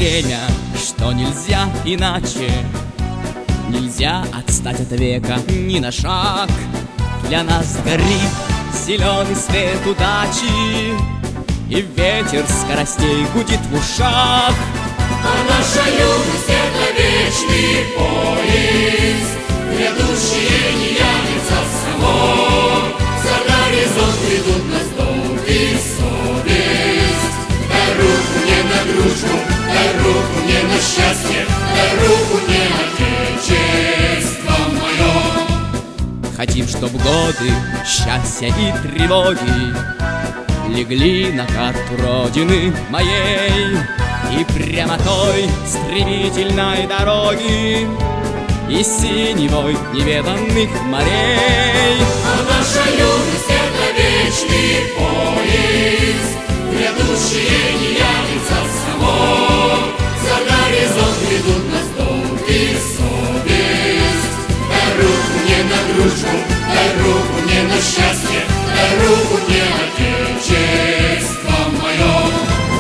время, что нельзя иначе. Нельзя отстать от века ни на шаг. Для нас горит зеленый свет удачи, и ветер скоростей гудит в ушах. А наша юность — это вечный поезд, грядущее не явится само. За горизонт ведут нас долг и совесть. Дай руку мне на дружбу, дай руку мне на счастье, дай руку мне на отечество мое. Хотим, чтоб годы счастья и тревоги легли на карту родины моей, и прямотой стремительной дороги и синевой неведанных морей. А наша юность — это вечный поезд, грядущее не явится само. За горизонт ведут нас долг и совесть. Дай руку мне на дружбу, дай руку мне на счастье, дай руку мне на отечество мое.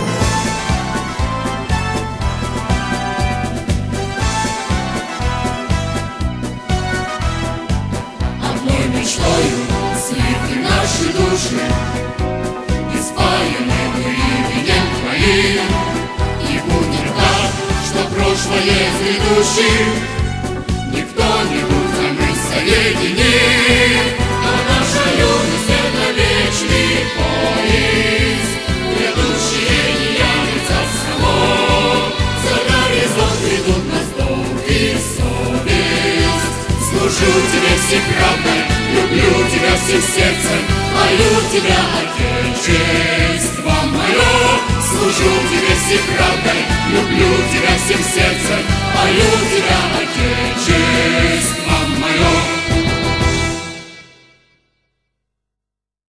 Мечтою слиты наши души, испаяны мы именем Твоим. И будет так, что прошлое грядущим никто-нибудь, а мы соединим. А наша юность — это вечный поезд, грядущее не явится само. За горизонт ведут нас долг и совесть. Служу Тебе всей правдой, люблю Тебя всем сердцем, молю Тебя, отечество мое. Служу Тебе всей правдой, люблю Тебя всем сердцем, молю Тебя,